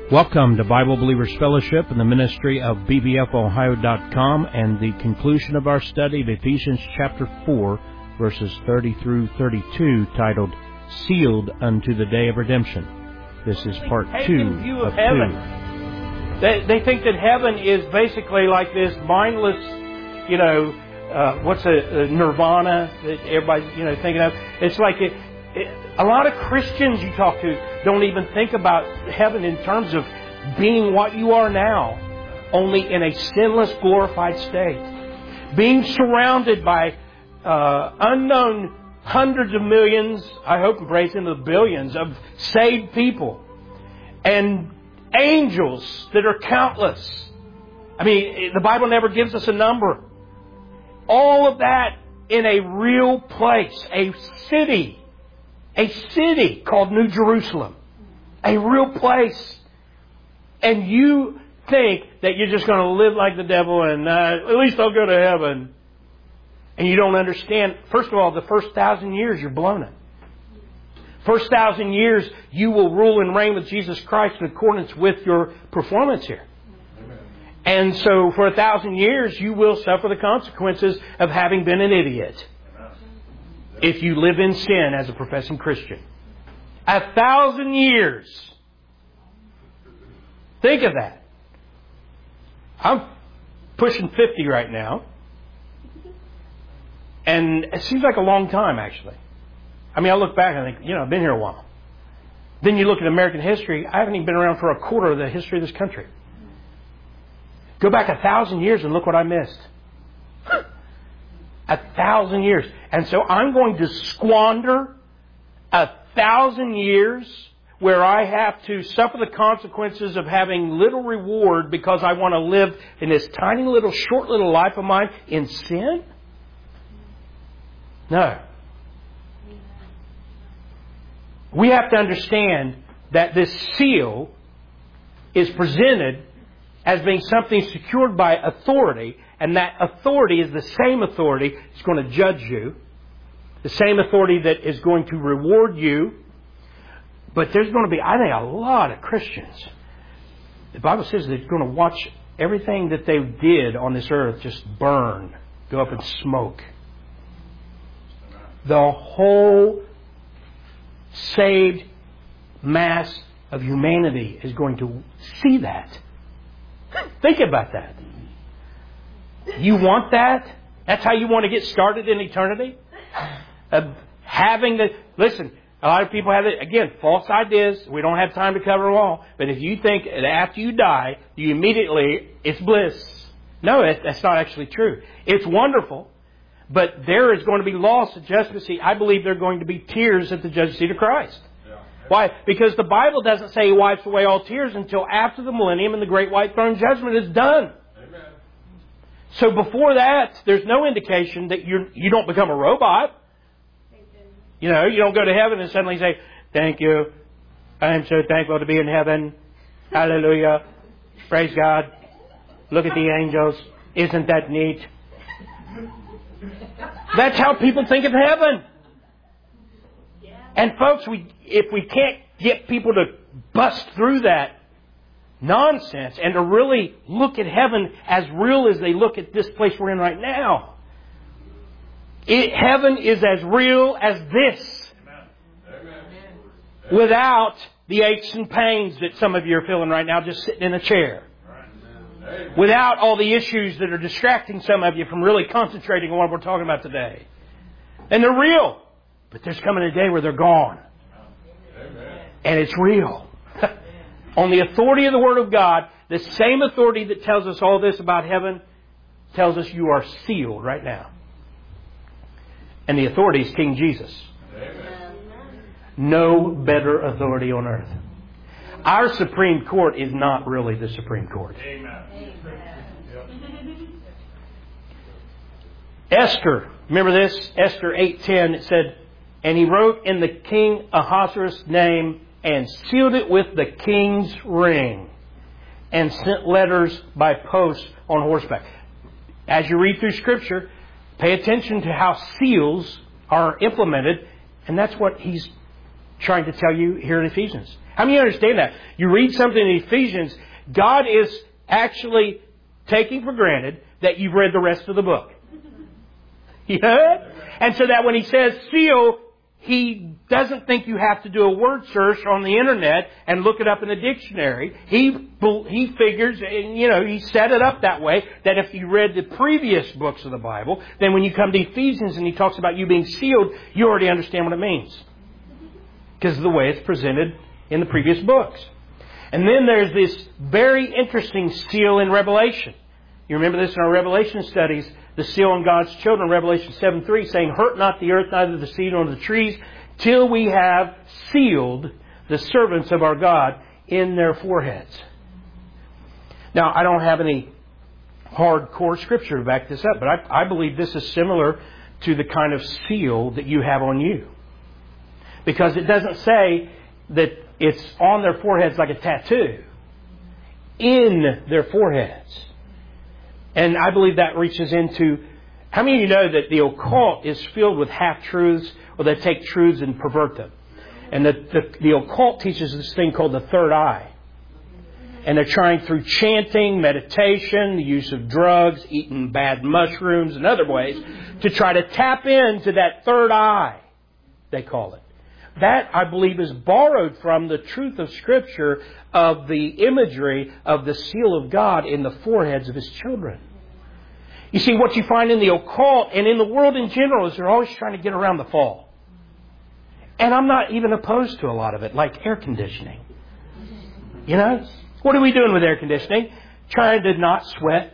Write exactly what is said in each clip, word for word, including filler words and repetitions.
Welcome to Bible Believers Fellowship and the ministry of B B F Ohio dot com and the conclusion of our study of Ephesians chapter four, verses thirty through thirty-two, titled, Sealed Unto the Day of Redemption. This is part two view of, of heaven. two. They, they think that heaven is basically like this mindless, you know, uh, what's a, a nirvana that everybody's, you know, thinking of. It's like it, it, a lot of Christians you talk to don't even think about heaven in terms of being what you are now, only in a sinless, glorified state. Being surrounded by uh, unknown hundreds of millions, I hope and pray into the billions of saved people. And angels that are countless. I mean, the Bible never gives us a number. All of that in a real place, a city. A city called New Jerusalem. A real place. And you think that you're just going to live like the devil and uh, at least I'll go to heaven. And you don't understand. First of all, the first thousand years you're blown it. First thousand years you will rule and reign with Jesus Christ in accordance with your performance here. Amen. And so for a thousand years you will suffer the consequences of having been an idiot. If you live in sin as a professing Christian. A thousand years. Think of that. I'm pushing fifty right now. And it seems like a long time, actually. I mean, I look back and I think, you know, I've been here a while. Then you look at American history. I haven't even been around for a quarter of the history of this country. Go back a thousand years and look what I missed. A thousand years. And so I'm going to squander a thousand years where I have to suffer the consequences of having little reward because I want to live in this tiny little, short little life of mine in sin? No. We have to understand that this seal is presented as being something secured by authority, and that authority is the same authority that's going to judge you, the same authority that is going to reward you. But there's going to be, I think, a lot of Christians. The Bible says they're going to watch everything that they did on this earth just burn, go up in smoke. The whole saved mass of humanity is going to see that. Think about that. You want that? That's how you want to get started in eternity? Uh, having the... Listen, a lot of people have it, again, false ideas. We don't have time to cover them all. But if you think that after you die, you immediately, it's bliss. No, that's not actually true. It's wonderful. But there is going to be loss of justice. I believe there are going to be tears at the judgment seat of Christ. Yeah. Why? Because the Bible doesn't say He wipes away all tears until after the millennium and the great white throne judgment is done. Amen. So before that, there's no indication that you you don't become a robot. You know, you don't go to heaven and suddenly say, "Thank you. I am so thankful to be in heaven. Hallelujah. Praise God. Look at the angels. Isn't that neat?" That's how people think of heaven. And folks, we if we can't get people to bust through that nonsense and to really look at heaven as real as they look at this place we're in right now. It, heaven is as real as this. Amen. Without the aches and pains that some of you are feeling right now just sitting in a chair. Without all the issues that are distracting some of you from really concentrating on what we're talking about today. And they're real. But there's coming a day where they're gone. Amen. And it's real. On the authority of the Word of God, the same authority that tells us all this about heaven tells us you are sealed right now. And the authority is King Jesus. Amen. No better authority on earth. Our Supreme Court is not really the Supreme Court. Amen. Esther, remember this? Esther eight ten, it said, "And he wrote in the king Ahasuerus' name and sealed it with the king's ring and sent letters by post on horseback." As you read through Scripture, pay attention to how seals are implemented, and that's what he's trying to tell you here in Ephesians? How many understand that? You read something in Ephesians, God is actually taking for granted that you've read the rest of the book. You know it? And so that when He says seal, He doesn't think you have to do a word search on the internet and look it up in the dictionary. He he figures, you know, He set it up that way that if you read the previous books of the Bible, then when you come to Ephesians and He talks about you being sealed, you already understand what it means. Because of the way it's presented in the previous books. And then there's this very interesting seal in Revelation. You remember this in our Revelation studies, the seal on God's children, Revelation seven three, saying, hurt not the earth, neither the seed nor the trees, till we have sealed the servants of our God in their foreheads. Now, I don't have any hardcore scripture to back this up, but I, I believe this is similar to the kind of seal that you have on you. Because it doesn't say that it's on their foreheads like a tattoo. In their foreheads. And I believe that reaches into... How many of you know that the occult is filled with half-truths, or they take truths and pervert them? And the, the, the occult teaches this thing called the third eye. And they're trying through chanting, meditation, the use of drugs, eating bad mushrooms and other ways to try to tap into that third eye, they call it. That, I believe, is borrowed from the truth of Scripture of the imagery of the seal of God in the foreheads of His children. You see, what you find in the occult and in the world in general is they're always trying to get around the fall. And I'm not even opposed to a lot of it, like air conditioning. You know? What are we doing with air conditioning? Trying to not sweat.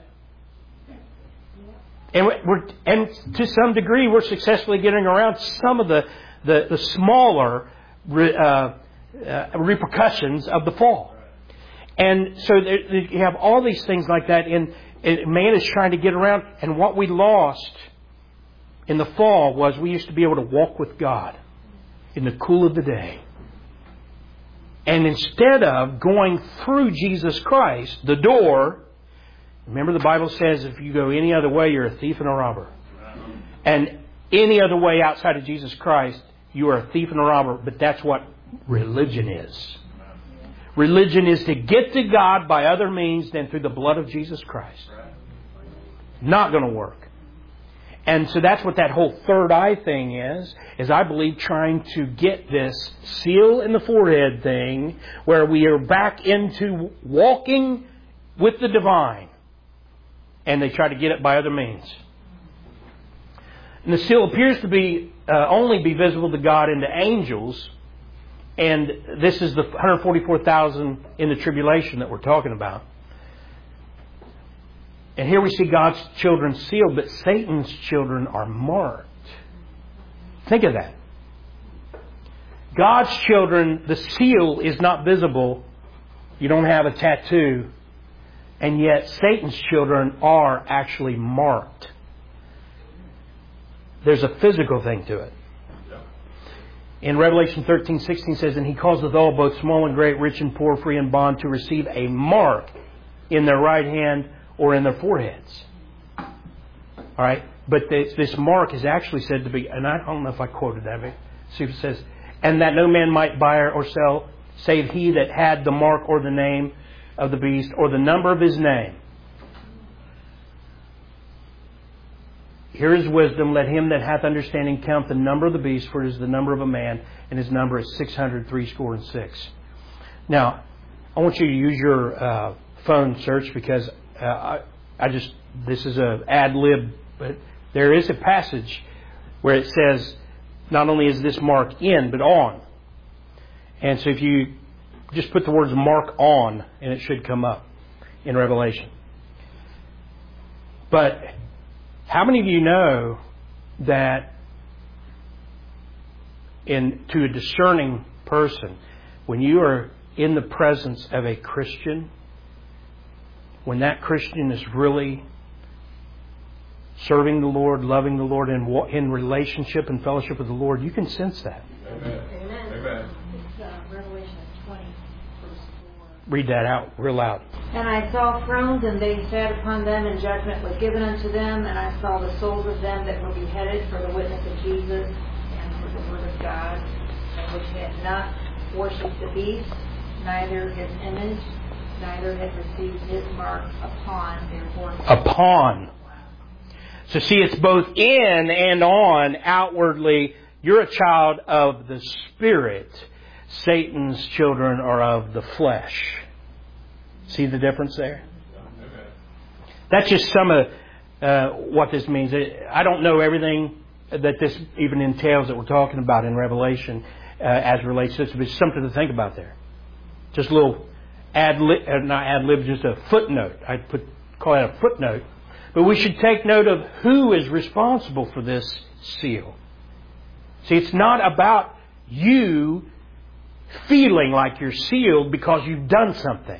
And, we're, and to some degree, we're successfully getting around some of the The, the smaller uh, uh, repercussions of the fall. And so there, you have all these things like that. And, and man is trying to get around. And what we lost in the fall was we used to be able to walk with God in the cool of the day. And instead of going through Jesus Christ, the door, remember the Bible says if you go any other way, you're a thief and a robber. And any other way outside of Jesus Christ, you are a thief and a robber, but that's what religion is. Religion is to get to God by other means than through the blood of Jesus Christ. Not going to work. And so that's what that whole third eye thing is, is I believe trying to get this seal in the forehead thing where we are back into walking with the divine. And they try to get it by other means. And the seal appears to be uh, only be visible to God and to angels. And this is the one hundred forty-four thousand in the tribulation that we're talking about. And here we see God's children sealed, but Satan's children are marked. Think of that. God's children, the seal is not visible. You don't have a tattoo. And yet Satan's children are actually marked. There's a physical thing to it. In Revelation thirteen sixteen says, and He causeth all, both small and great, rich and poor, free and bond, to receive a mark in their right hand or in their foreheads. All right? But this, this mark is actually said to be, and I don't know if I quoted that, but see if it says, and that no man might buy or sell, save he that had the mark or the name of the beast or the number of his name. Here is wisdom. Let him that hath understanding count the number of the beast, for it is the number of a man, and his number is six hundred three score and six. Now, I want you to use your uh, phone search because uh, I, I just this is a ad lib, but there is a passage where it says not only is this mark in, but on. And so if you just put the words mark on, and it should come up in Revelation. But how many of you know that in to a discerning person, when you are in the presence of a Christian, when that Christian is really serving the Lord, loving the Lord, and in relationship and fellowship with the Lord, you can sense that. Amen. Amen. It's uh, Revelation twenty, verse four. Read that out real loud. And I saw thrones, and they sat upon them, and judgment was given unto them. And I saw the souls of them that were beheaded for the witness of Jesus and for the word of God, and which had not worshipped the beast, neither his image, neither had received his mark upon their forehead. Upon. So see, it's both in and on. Outwardly, you're a child of the Spirit. Satan's children are of the flesh. See the difference there? That's just some of uh, what this means. I don't know everything that this even entails that we're talking about in Revelation uh, as it relates to this, but it's something to think about there. Just a little ad lib, uh, not ad lib, just a footnote. I'd put call it a footnote. But we should take note of who is responsible for this seal. See, it's not about you feeling like you're sealed because you've done something.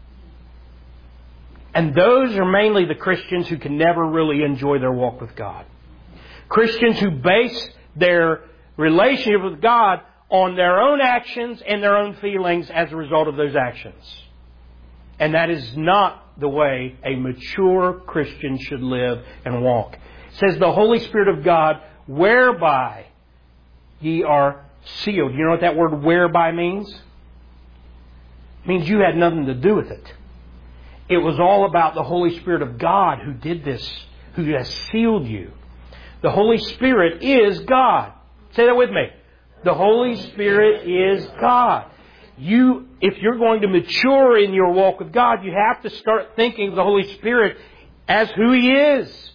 And those are mainly the Christians who can never really enjoy their walk with God. Christians who base their relationship with God on their own actions and their own feelings as a result of those actions. And that is not the way a mature Christian should live and walk. It says the Holy Spirit of God, whereby ye are sealed. You know what that word whereby means? It means you had nothing to do with it. It was all about the Holy Spirit of God who did this, who has sealed you. The Holy Spirit is God. Say that with me. The Holy Spirit is God. You, if you're going to mature in your walk with God, you have to start thinking of the Holy Spirit as who He is.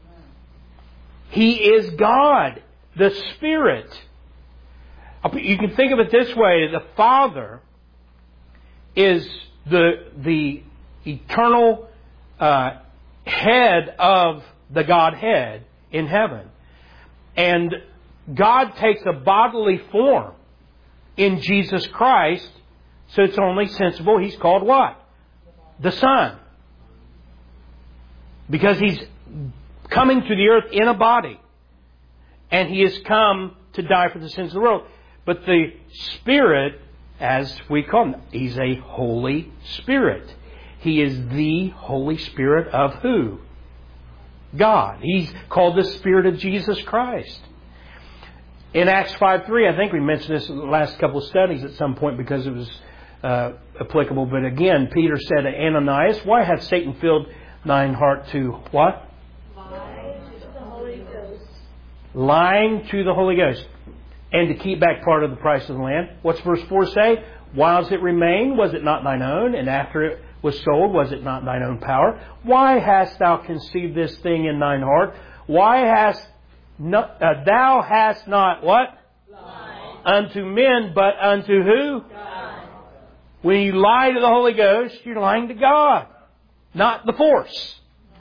He is God, the Spirit. You can think of it this way. The Father is the, the eternal uh, head of the Godhead in heaven. And God takes a bodily form in Jesus Christ, so it's only sensible He's called what? The Son. Because He's coming to the earth in a body. And He has come to die for the sins of the world. But the Spirit, as we call Him, He's a Holy Spirit. He is the Holy Spirit of who? God. He's called the Spirit of Jesus Christ. In Acts five three, I think we mentioned this in the last couple of studies at some point because it was uh, applicable. But again, Peter said to Ananias, why hath Satan filled thine heart to what? Lying to the Holy Ghost. Lying to the Holy Ghost. And to keep back part of the price of the land. What's verse four say? Whilst it remained, was it not thine own? And after it was sold, was it not thine own power? Why hast thou conceived this thing in thine heart? Why hast no, uh, thou hast not what? Lied. Unto men, but unto who? God. When you lie to the Holy Ghost, you're lying to God, not the force.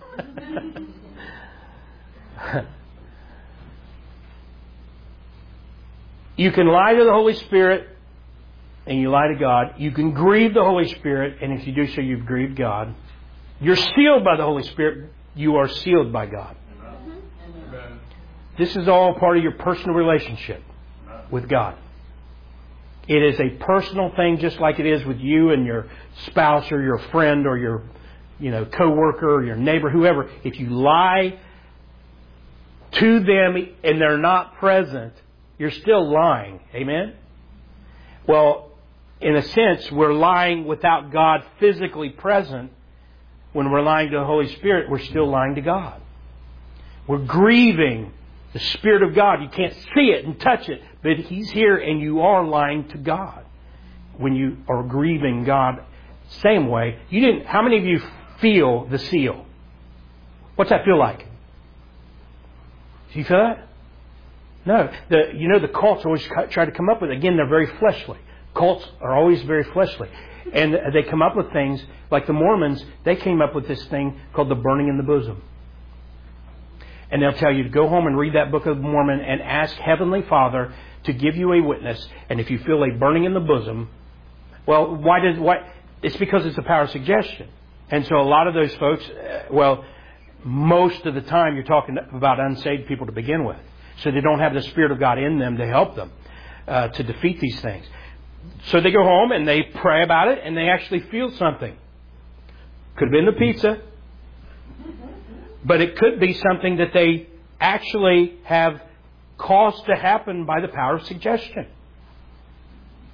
You can lie to the Holy Spirit and you lie to God. You can grieve the Holy Spirit, and if you do so, you've grieved God. You're sealed by the Holy Spirit. You are sealed by God. Amen. This is all part of your personal relationship with God. It is a personal thing, just like it is with you and your spouse or your friend or your, you know, coworker or your neighbor, whoever. If you lie to them and they're not present, you're still lying. Amen? Well, in a sense, we're lying without God physically present. When we're lying to the Holy Spirit, we're still lying to God. We're grieving the Spirit of God. You can't see it and touch it, but He's here and you are lying to God. When you are grieving God, same way. You didn't. How many of you feel the seal? What's that feel like? Do you feel that? No. The, you know, the cults always try to come up with it. Again, they're very fleshly. Cults are always very fleshly. And they come up with things, like the Mormons, they came up with this thing called the burning in the bosom. And they'll tell you to go home and read that Book of Mormon and ask Heavenly Father to give you a witness. And if you feel a burning in the bosom, well, why does why? It's because it's the power of suggestion. And so a lot of those folks, well, most of the time you're talking about unsaved people to begin with. So they don't have the Spirit of God in them to help them uh, to defeat these things. So they go home and they pray about it and they actually feel something. Could have been the pizza. But it could be something that they actually have caused to happen by the power of suggestion.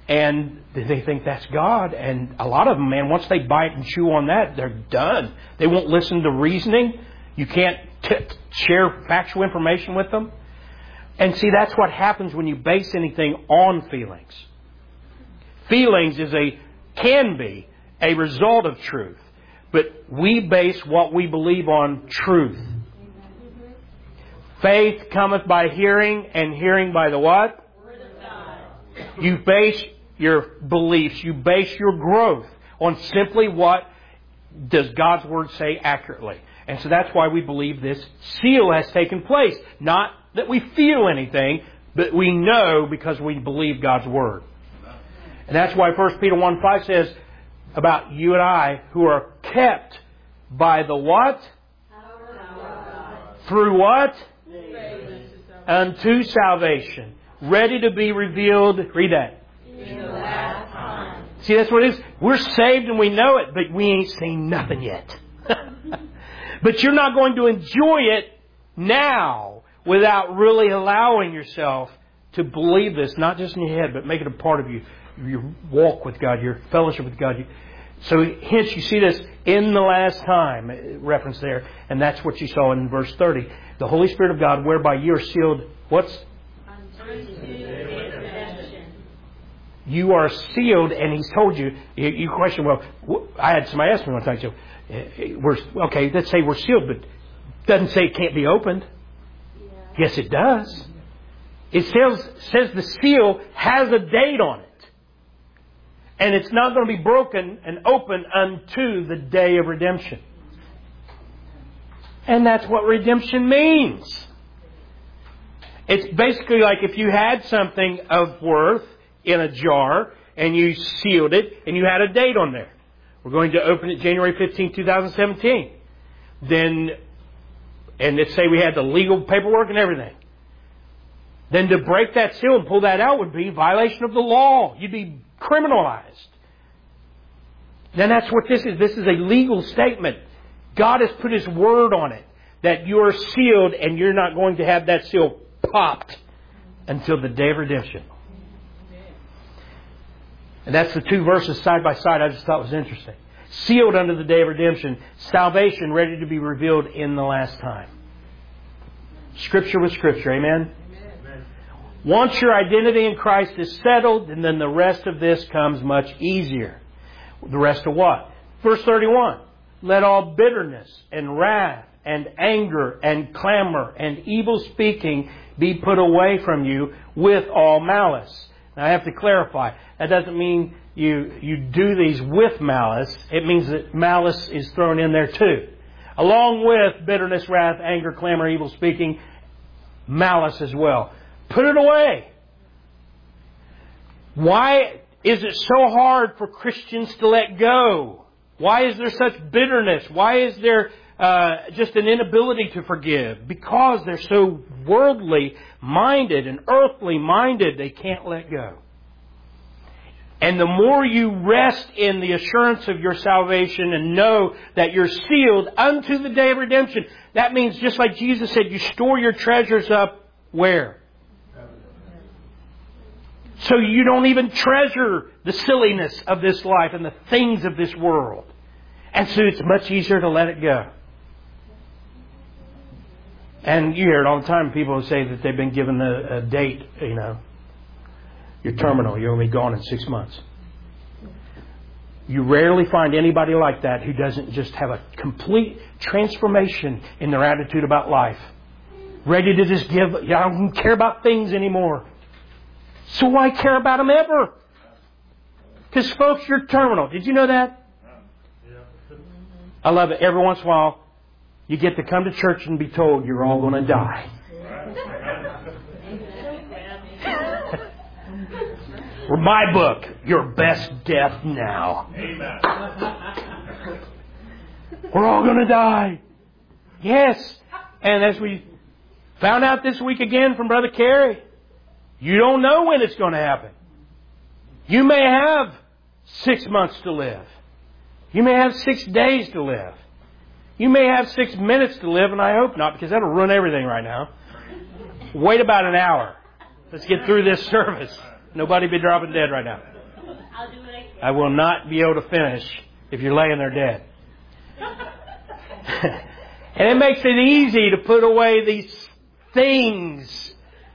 And they think that's God. And a lot of them, man, once they bite and chew on that, they're done. They won't listen to reasoning. You can't t- share factual information with them. And see, that's what happens when you base anything on feelings. Feelings is a, can be a result of truth. But we base what we believe on truth. Faith cometh by hearing, and hearing by the what? Word of God. You base your beliefs, you base your growth on simply what does God's Word say accurately. And so that's why we believe this seal has taken place. Not that we feel anything, but we know because we believe God's Word. And that's why First Peter one five says about you and I who are kept by the what? Through what? Unto salvation. Ready to be revealed. Read that. In the last time. See, that's what it is. We're saved and we know it, but we ain't seen nothing yet. But you're not going to enjoy it now without really allowing yourself to believe this, not just in your head, but make it a part of you. Your walk with God, your fellowship with God. So hence you see this in the last time reference there. And that's what you saw in verse thirty. The Holy Spirit of God, whereby you are sealed. What's? You are sealed, and He's told you. You question, well, I had somebody ask me one time, so, we're, okay, let's say we're sealed, but it doesn't say it can't be opened. Yeah. Yes, it does. It says, says the seal has a date on it. And it's not going to be broken and open unto the day of redemption. And that's what redemption means. It's basically like if you had something of worth in a jar and you sealed it and you had a date on there. We're going to open it January fifteenth, twenty seventeen. Then, and let's say we had the legal paperwork and everything. Then to break that seal and pull that out would be violation of the law. You'd be criminalized. Then that's what this is. This is a legal statement. God has put His word on it that you're sealed and you're not going to have that seal popped until the day of redemption. And that's the two verses side by side I just thought was interesting. Sealed unto the day of redemption. Salvation ready to be revealed in the last time. Scripture with Scripture. Amen? Amen. Once your identity in Christ is settled, and then the rest of this comes much easier. The rest of what? Verse thirty-one. Let all bitterness and wrath and anger and clamor and evil speaking be put away from you with all malice. Now I have to clarify. That doesn't mean you, you do these with malice. It means that malice is thrown in there too. Along with bitterness, wrath, anger, clamor, evil speaking, malice as well. Put it away. Why is it so hard for Christians to let go? Why is there such bitterness? Why is there uh, just an inability to forgive? Because they're so worldly minded and earthly minded, they can't let go. And the more you rest in the assurance of your salvation and know that you're sealed unto the day of redemption, that means just like Jesus said, you store your treasures up where? So you don't even treasure the silliness of this life and the things of this world. And so it's much easier to let it go. And you hear it all the time. People say that they've been given a, a date, you know. You're terminal. You're only gone in six months. You rarely find anybody like that who doesn't just have a complete transformation in their attitude about life. Ready to just give, I don't care about things anymore. So why care about them ever? Because folks, you're terminal. Did you know that? I love it. Every once in a while, you get to come to church and be told you're all going to die. For my book, your best death now. Amen. We're all going to die. Yes. And as we found out this week again from Brother Carey, you don't know when it's going to happen. You may have six months to live. You may have six days to live. You may have six minutes to live, and I hope not, because that'll ruin everything right now. Wait about an hour. Let's get through this service. Nobody be dropping dead right now. I'll do what I can. I will not be able to finish if you're laying there dead. And it makes it easy to put away these things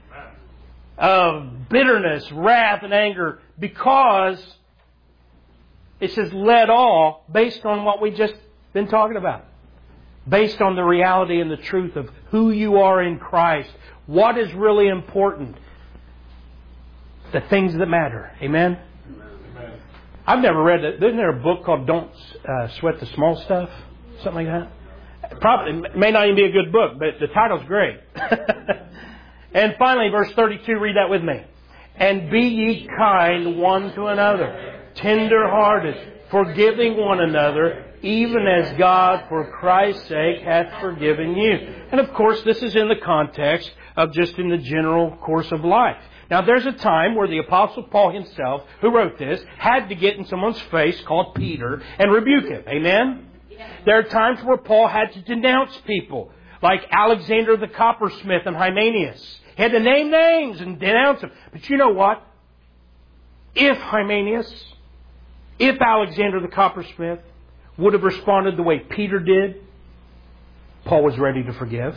of bitterness, wrath, and anger because it says let all based on what we've just been talking about. Based on the reality and the truth of who you are in Christ. What is really important. The things that matter. Amen? Amen. I've never read it. Isn't there a book called Don't uh, Sweat the Small Stuff? Something like that? Probably, it may not even be a good book, but the title's great. And finally, verse thirty-two, read that with me. And be ye kind one to another, tender-hearted, forgiving one another, even as God, for Christ's sake, hath forgiven you. And of course, this is in the context of just in the general course of life. Now, there's a time where the Apostle Paul himself, who wrote this, had to get in someone's face, called Peter, and rebuke him. Amen? There are times where Paul had to denounce people, like Alexander the coppersmith and Hymenaeus. He had to name names and denounce them. But you know what? If Hymenaeus, if Alexander the coppersmith would have responded the way Peter did, Paul was ready to forgive.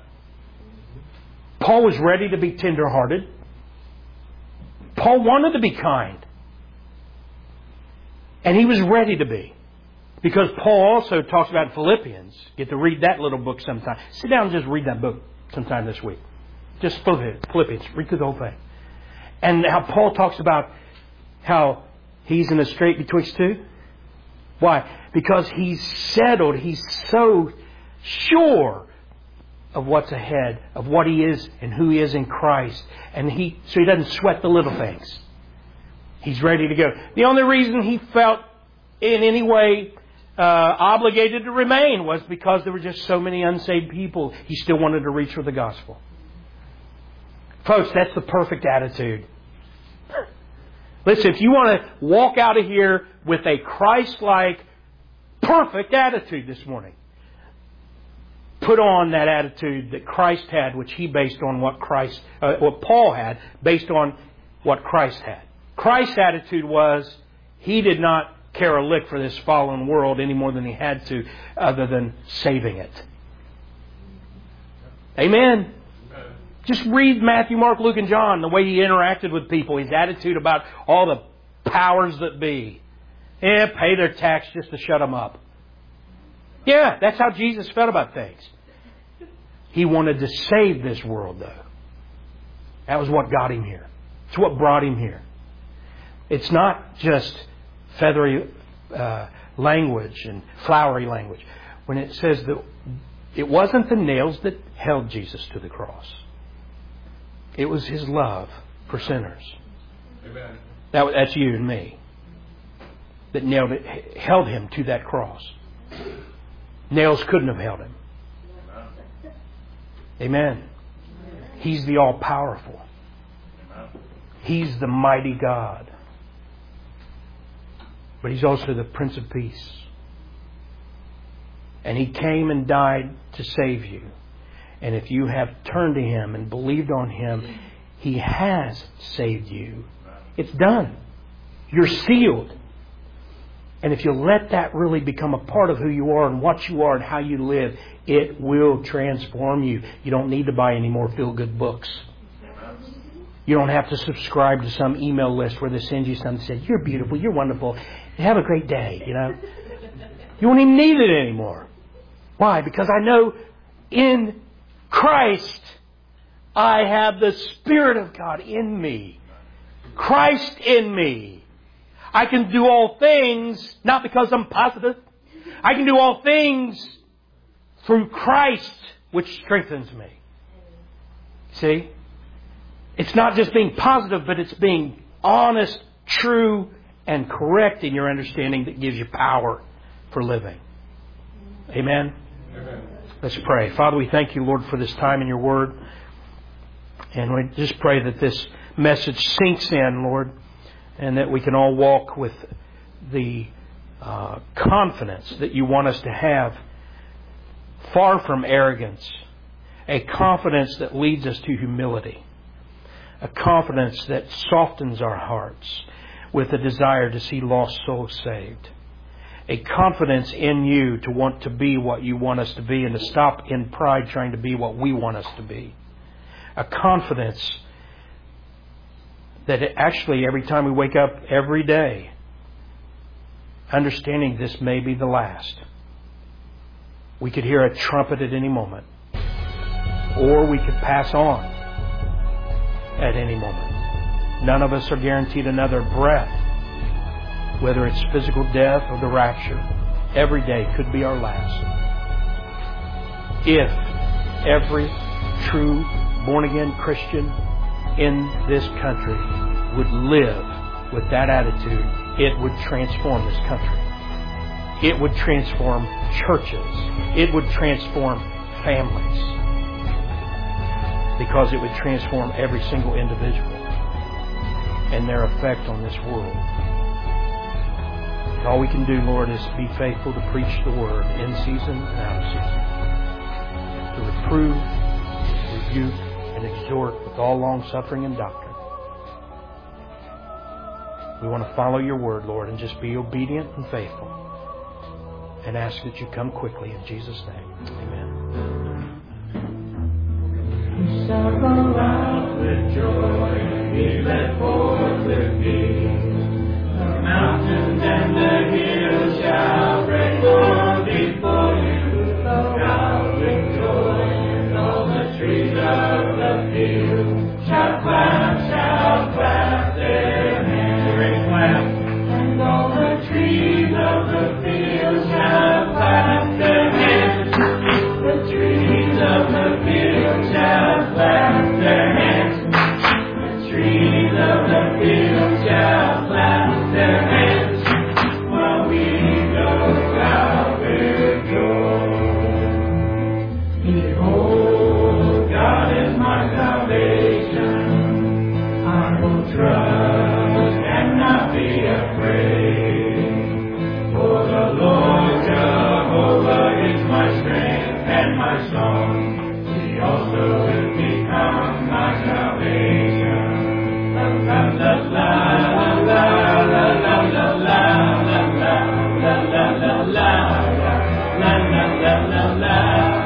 Paul was ready to be tender-hearted. Paul wanted to be kind. And he was ready to be. Because Paul also talks about Philippians. Get to read that little book sometime. Sit down and just read that book sometime this week. Just Philippians. Read through the whole thing. And how Paul talks about how he's in a strait betwixt two. Why? Because he's settled. He's so sure of what's ahead, of what he is and who he is in Christ. And he so he doesn't sweat the little things. He's ready to go. The only reason he felt in any way uh, obligated to remain was because there were just so many unsaved people. He still wanted to reach for the gospel. Folks, that's the perfect attitude. Listen, if you want to walk out of here with a Christ-like, perfect attitude this morning, put on that attitude that Christ had, which he based on what Christ, uh, what Paul had, based on what Christ had. Christ's attitude was he did not care a lick for this fallen world any more than he had to, other than saving it. Amen. Just read Matthew, Mark, Luke, and John, the way he interacted with people, his attitude about all the powers that be. Yeah, pay their tax just to shut them up. Yeah, that's how Jesus felt about things. He wanted to save this world, though. That was what got him here. It's what brought him here. It's not just feathery uh, language and flowery language. When it says that it wasn't the nails that held Jesus to the cross. It was His love for sinners. Amen. That, that's you and me. That nailed it, held Him to that cross. Nails couldn't have held Him. Amen. He's the all-powerful. He's the mighty God. But He's also the Prince of Peace. And He came and died to save you. And if you have turned to Him and believed on Him, He has saved you. It's done. You're sealed. And if you let that really become a part of who you are and what you are and how you live, it will transform you. You don't need to buy any more feel-good books. You don't have to subscribe to some email list where they send you something that says, you're beautiful, you're wonderful, have a great day, you know. You won't even need it anymore. Why? Because I know in Christ I have the Spirit of God in me. Christ in me. I can do all things, not because I'm positive. I can do all things through Christ, which strengthens me. See? It's not just being positive, but it's being honest, true, and correct in your understanding that gives you power for living. Amen? Amen. Let's pray. Father, we thank you, Lord, for this time in your Word. And we just pray that this message sinks in, Lord, and that we can all walk with the uh, confidence that you want us to have, far from arrogance, a confidence that leads us to humility, a confidence that softens our hearts. with a desire to see lost souls saved. A confidence in You to want to be what You want us to be and to stop in pride trying to be what we want us to be. A confidence that it actually every time we wake up every day, understanding this may be the last. We could hear a trumpet at any moment. Or we could pass on at any moment. None of us are guaranteed another breath, whether it's physical death or the rapture. Every day could be our last. If every true born-again Christian in this country would live with that attitude, it would transform this country. It would transform churches. It would transform families. Because it would transform every single individual and their effect on this world. And all we can do, Lord, is be faithful to preach the Word in season and out of season. To reprove, rebuke, and exhort with all long-suffering and doctrine. We want to follow Your Word, Lord, and just be obedient and faithful. And ask that You come quickly in Jesus' name. Amen. We shall go out with joy, be led forth with peace. The mountains and the hills shall break forth before You. Go out with joy, and all the trees of the field shall clap, shall clap their hands. Great clap. And all the trees of the field shall clap their hands. The trees of the field shall clap their hands. The trees of the field shall clap their hands. While we go out with joy. Behold, God is my salvation. I will trust and not be afraid. For the Lord Jehovah is my strength and my song. He also will become my salvation. La la la la la la la la la la la la la la la la la.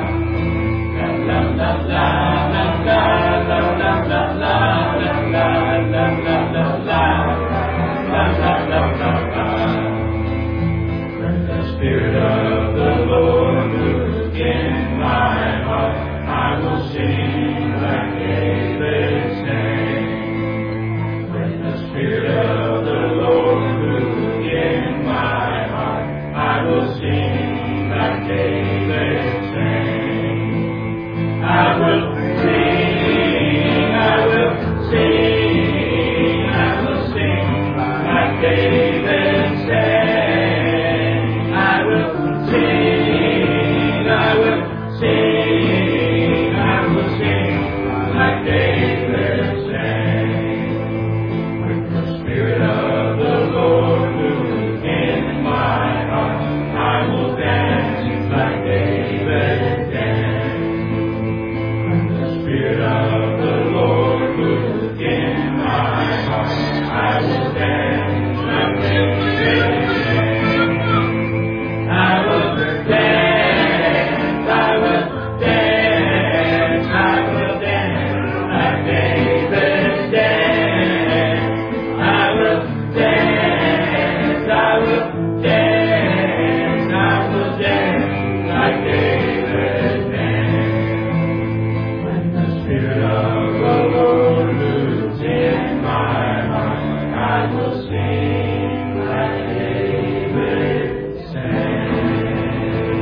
When the Spirit of the Lord moves in my heart, I will sing like David sang. When the Spirit of the Lord moves in my heart, I will sing like David sang. I will sing, I will sing, I will sing like David sang. I will sing, I will sing, I will sing like David sang. With the Spirit of the Lord moves in my heart, I will dance like David danced. Spirit of the Lord moves in my heart, I will dance like David danced. I will dance, I will dance, I will dance like David danced. I will dance, I will dance, I will dance like David danced. When the Spirit of the Lord moves in my heart, I will sing like David sang.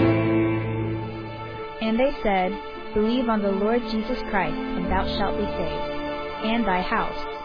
And they said, Believe on the Lord Jesus Christ, and thou shalt be saved, and thy house.